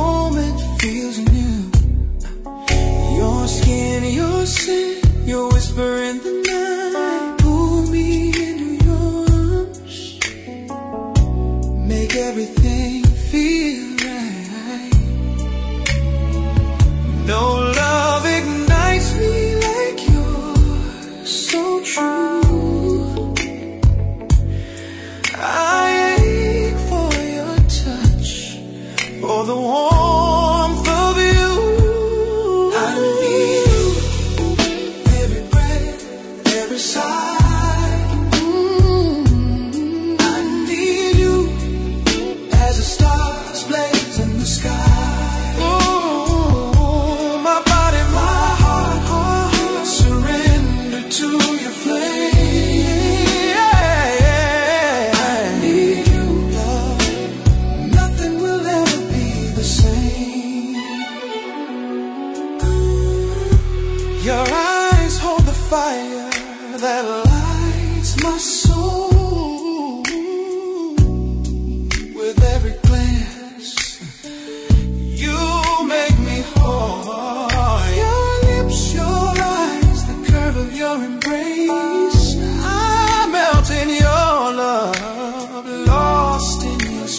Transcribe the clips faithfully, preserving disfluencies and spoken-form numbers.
moment feels new. Your skin, your scent, your whisper in the night. Pull me into your arms, make everything feel right. No love ignites me like yours, so true. I ache for your touch, for the warmth of you. I need you, every breath, every sigh. Mm-hmm. I need you as the stars blaze in the sky. Oh, my body, my heart, heart surrender to your flame. Yeah. I need you, love. Nothing will ever be the same. Your eyes hold the fire that lights my soul. With every glance, you make me whole. Your lips, your eyes, the curve of your embrace. I melt in your love, lost in your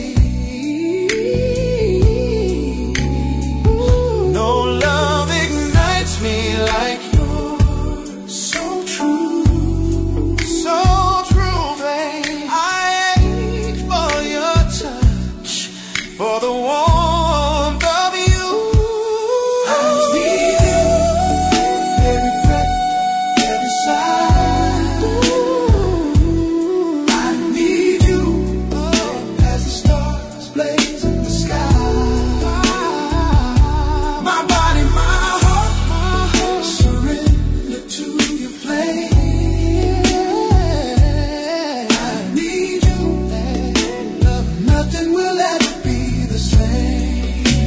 space. No love ignites me like yours, so true, so true, babe. I ache for your touch, for the warmth of you. I need you, every breath, every sigh. I need you, oh, as the stars blaze in the sky. My body, my heart, my heart surrender to your flame. I need you, love. Nothing will ever be the same.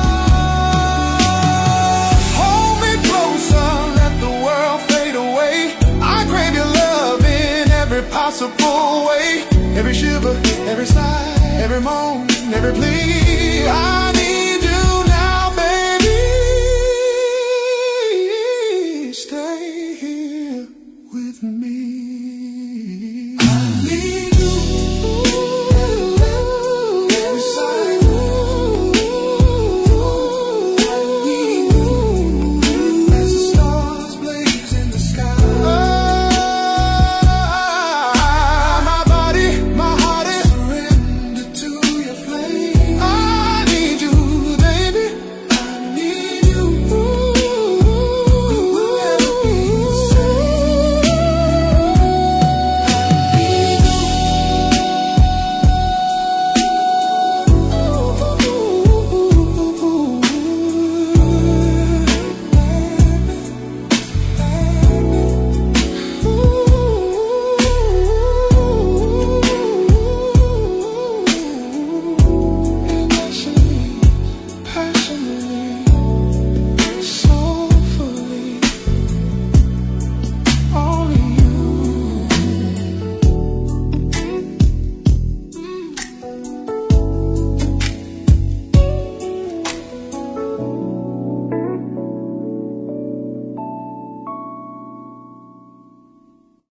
Hold me closer, let the world fade away. I crave your love in every possible way. Every shiver, every sigh, every moan, every plea.